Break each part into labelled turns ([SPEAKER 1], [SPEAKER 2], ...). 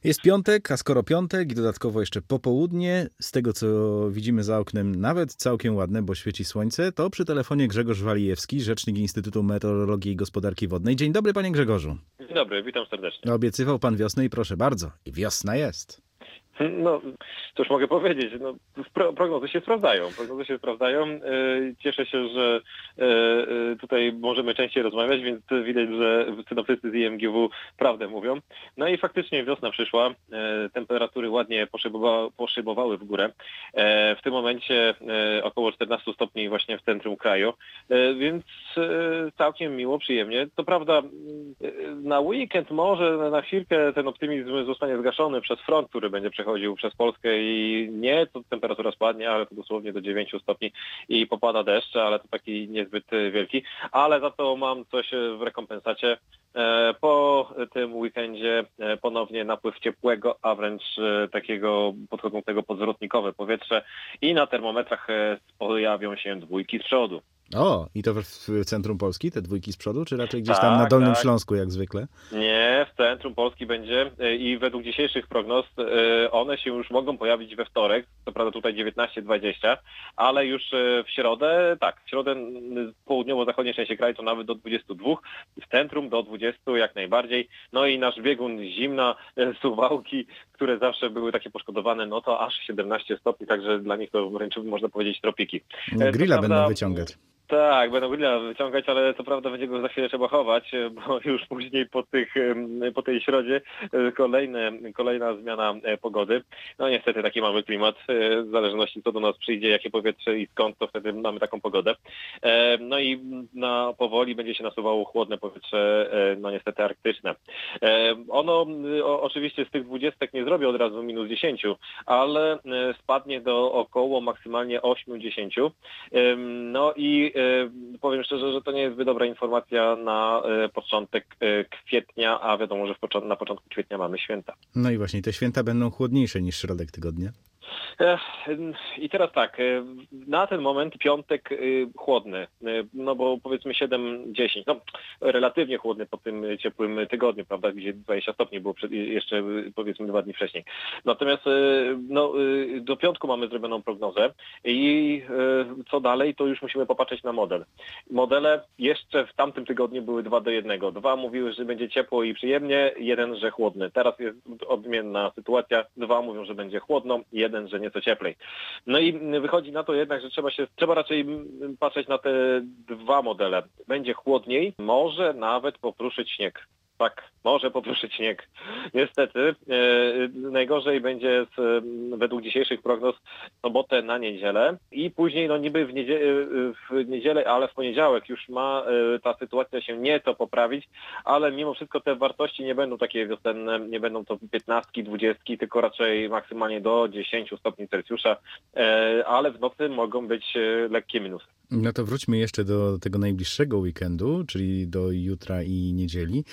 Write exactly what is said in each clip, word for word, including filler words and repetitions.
[SPEAKER 1] Jest piątek, a skoro piątek i dodatkowo jeszcze popołudnie, z tego co widzimy za oknem nawet całkiem ładne, bo świeci słońce, to przy telefonie Grzegorz Walijewski, rzecznik Instytutu Meteorologii i Gospodarki Wodnej. Dzień dobry, panie Grzegorzu.
[SPEAKER 2] Dzień dobry, witam serdecznie.
[SPEAKER 1] Obiecywał pan wiosnę i proszę bardzo, i wiosna jest.
[SPEAKER 2] No, cóż mogę powiedzieć, no, pro, prognozy się sprawdzają, prognozy się sprawdzają. E, cieszę się, że e, e, tutaj możemy częściej rozmawiać, więc widać, że synoptycy z I M G W prawdę mówią. No i faktycznie wiosna przyszła, e, temperatury ładnie poszybowa, poszybowały w górę. E, w tym momencie e, około czternaście stopni właśnie w centrum kraju, e, więc e, całkiem miło, przyjemnie. To prawda, e, na weekend może na chwilkę ten optymizm zostanie zgaszony przez front, który będzie przechodził przez Polskę i nie, to temperatura spadnie, ale to dosłownie do dziewięciu stopni i popada deszcz, ale to taki niezbyt wielki. Ale za to mam coś w rekompensacie. Po tym weekendzie ponownie napływ ciepłego, a wręcz takiego podchodzącego pod zwrotnikowe powietrze i na termometrach pojawią się dwójki z przodu.
[SPEAKER 1] O, i to w centrum Polski, te dwójki z przodu, czy raczej gdzieś
[SPEAKER 2] tak,
[SPEAKER 1] tam na Dolnym
[SPEAKER 2] tak.
[SPEAKER 1] Śląsku, jak zwykle?
[SPEAKER 2] Nie, w centrum Polski będzie i według dzisiejszych prognoz one się już mogą pojawić we wtorek, co prawda tutaj dziewiętnaście dwadzieścia, ale już w środę, tak, w środę w południowo-zachodniej części kraju to nawet do dwudziestu dwóch, w centrum do dwudziestu jak najbardziej, no i nasz biegun zimna, Suwałki, które zawsze były takie poszkodowane, no to aż siedemnaście stopni, także dla nich to wręcz można powiedzieć tropiki.
[SPEAKER 1] Grilla
[SPEAKER 2] prawda,
[SPEAKER 1] będą wyciągać.
[SPEAKER 2] Tak, będą grilla wyciągać, ale co prawda będzie go za chwilę trzeba chować, bo już później po, tych, po tej środzie kolejne, kolejna zmiana pogody. No niestety taki mały klimat, w zależności co do nas przyjdzie, jakie powietrze i skąd, to wtedy mamy taką pogodę. No i na powoli będzie się nasuwało chłodne powietrze, no niestety arktyczne. Ono o, oczywiście z tych dwudziestek nie zrobi od razu minus dziesięć, ale spadnie do około maksymalnie osiem dziesięć. No i powiem szczerze, że to nie jest zbyt dobra informacja na początek kwietnia, a wiadomo, że w na początku kwietnia mamy święta.
[SPEAKER 1] No i właśnie te święta będą chłodniejsze niż środek tygodnia.
[SPEAKER 2] I teraz tak, na ten moment piątek chłodny, no bo powiedzmy siedem dziesięć, no relatywnie chłodny po tym ciepłym tygodniu, prawda, gdzie dwadzieścia stopni było przed, jeszcze powiedzmy dwa dni wcześniej. Natomiast no, do piątku mamy zrobioną prognozę i co dalej, to już musimy popatrzeć na model. Modele jeszcze w tamtym tygodniu były dwa do jednego. Dwa mówiły, że będzie ciepło i przyjemnie, jeden, że chłodny. Teraz jest odmienna sytuacja. Dwa mówią, że będzie chłodno, jeden, że nieco cieplej. No i wychodzi na to jednak, że trzeba się, trzeba raczej patrzeć na te dwa modele. Będzie chłodniej, może nawet popruszyć śnieg. Tak, może popruszyć śnieg. Niestety e, najgorzej będzie z, według dzisiejszych prognoz sobotę na niedzielę i później no niby w, niedzie w niedzielę, ale w poniedziałek już ma e, ta sytuacja się nieco poprawić, ale mimo wszystko te wartości nie będą takie wiosenne, nie będą to piętnastki, dwudziestki, tylko raczej maksymalnie do dziesięciu stopni Celsjusza, e, ale w nocy mogą być e, lekkie minusy.
[SPEAKER 1] No to wróćmy jeszcze do tego najbliższego weekendu, czyli do jutra i niedzieli.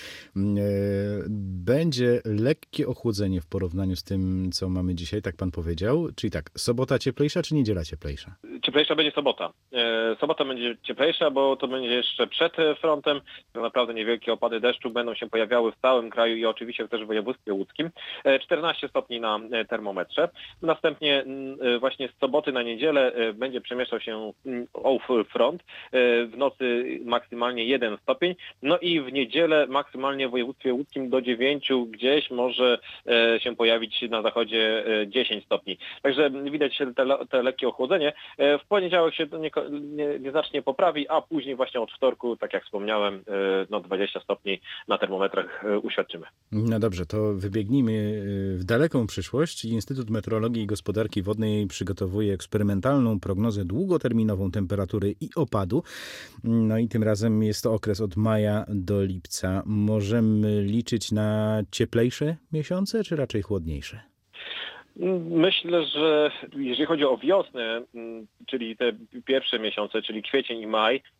[SPEAKER 1] Będzie lekkie ochłodzenie w porównaniu z tym, co mamy dzisiaj, tak pan powiedział. Czyli tak, sobota cieplejsza czy niedziela cieplejsza?
[SPEAKER 2] Cieplejsza będzie sobota. Sobota będzie cieplejsza, bo to będzie jeszcze przed frontem. Naprawdę niewielkie opady deszczu będą się pojawiały w całym kraju i oczywiście też w województwie łódzkim. czternaście stopni na termometrze. Następnie właśnie z soboty na niedzielę będzie przemieszczał się front. W nocy maksymalnie jeden stopień. No i w niedzielę maksymalnie w województwie łódzkim do dziewięciu gdzieś może się pojawić na zachodzie dziesięć stopni. Także widać te, te lekkie ochłodzenie. W poniedziałek się to nie, nie, nieznacznie poprawi, a później właśnie od wtorku, tak jak wspomniałem, no dwadzieścia stopni na termometrach uświadczymy.
[SPEAKER 1] No dobrze, to wybiegnijmy w daleką przyszłość. Instytut Meteorologii i Gospodarki Wodnej przygotowuje eksperymentalną prognozę długoterminową temperatury i opadu. No i tym razem jest to okres od maja do lipca. Możemy liczyć na cieplejsze miesiące, czy raczej chłodniejsze?
[SPEAKER 2] Myślę, że jeżeli chodzi o wiosnę, czyli te pierwsze miesiące, czyli kwiecień i maj,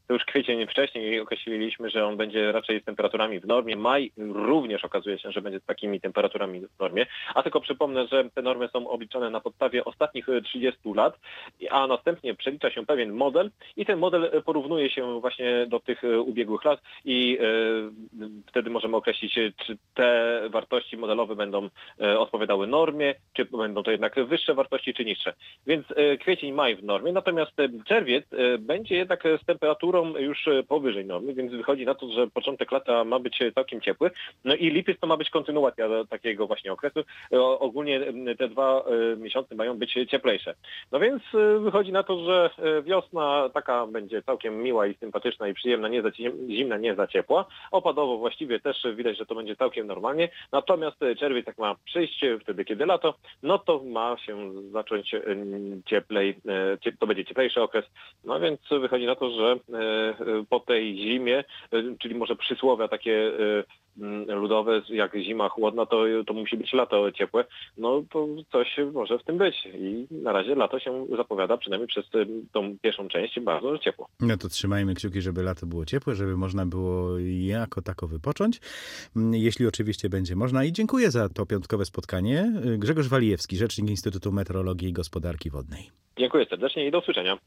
[SPEAKER 2] to już kwiecień wcześniej określiliśmy, że on będzie raczej z temperaturami w normie. Maj również okazuje się, że będzie z takimi temperaturami w normie. A tylko przypomnę, że te normy są obliczone na podstawie ostatnich trzydziestu lat, a następnie przelicza się pewien model i ten model porównuje się właśnie do tych ubiegłych lat i e, wtedy możemy określić, czy te wartości modelowe będą e, odpowiadały normie, czy będą to jednak wyższe wartości, czy niższe. Więc e, kwiecień, maj w normie, natomiast e, czerwiec e, będzie jednak z temperaturą już e, powyżej normy, więc wychodzi na to, że początek lata ma być całkiem ciepły. No i lipiec to ma być kontynuacja takiego właśnie okresu. E, ogólnie te dwa e, miesiące mają być cieplejsze. No więc e, wychodzi na to, że e, wiosna taka będzie całkiem miła i sympatyczna i przyjemna, nie za zimna, nie za ciepła. Opadowo właściwie też widać, że to będzie całkiem normalnie. Natomiast czerwiec jak ma przyjść wtedy, kiedy lato, no to ma się zacząć cieplej, to będzie cieplejszy okres. No więc wychodzi na to, że po tej zimie, czyli może przysłowia takie ludowe, jak zima chłodna, to, to musi być lato ciepłe. No to coś może w tym być. I na razie lato się zapowiada, przynajmniej przez tą pierwszą część, bardzo ciepło.
[SPEAKER 1] No to trzymajmy kciuki, żeby lato było ciepłe, żeby można było jako tako wypocząć. Jeśli oczywiście będzie można. I dziękuję za to piątkowe spotkanie. Grzegorz Walijewski, rzecznik Instytutu Meteorologii i Gospodarki Wodnej.
[SPEAKER 2] Dziękuję serdecznie i do usłyszenia.